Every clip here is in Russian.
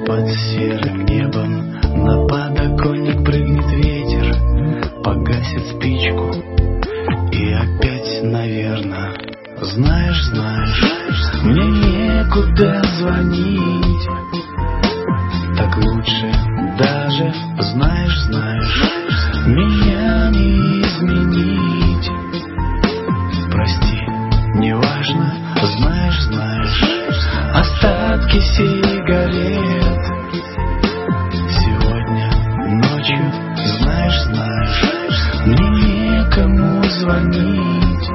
Под серым небом на подоконник прыгнет ветер, погасит спичку и опять, наверно. Знаешь, мне некуда звонить, так лучше даже, знаешь, меня не изменить. Прости, неважно, знаешь, остатки сигарет сегодня ночью, знаешь, мне некому звонить.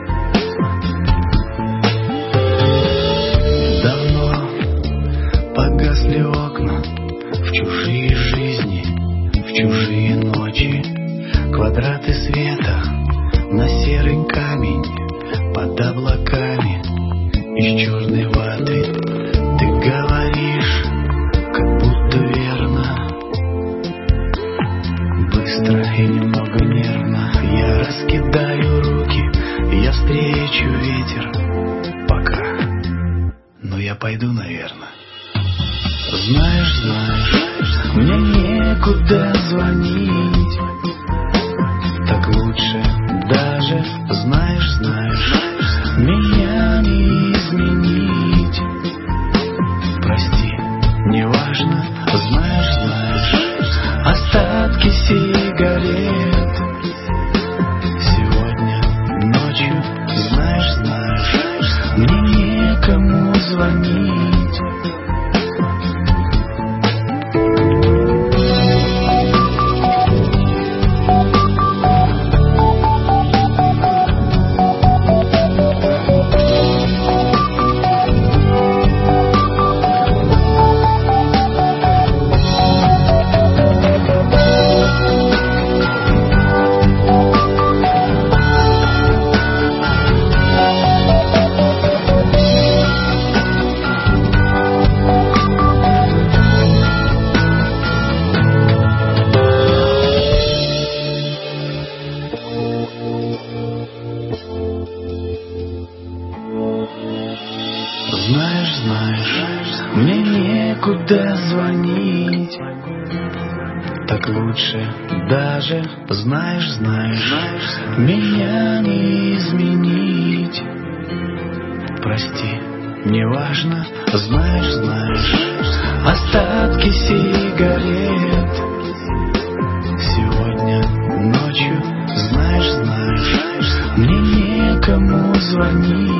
Давно погасли окна в чужие жизни, в чужие ночи, квадраты света на серый камень под облаками из черной ваты. Ты говоришь, как будто верно, быстро и немного нервно. Я раскидаю руки, я встречу ветер пока, но я пойду, наверно. Знаешь, мне некуда звонить, так лучше даже, знаешь, меня не изменить. Прости, неважно, знаешь, остатки сигарет сегодня ночью, знаешь, мне некому звонить. Знаешь, мне некуда звонить, так лучше даже, знаешь, меня не изменить. Прости, неважно, знаешь, остатки сигарет сегодня ночью, знаешь, мне некому звонить.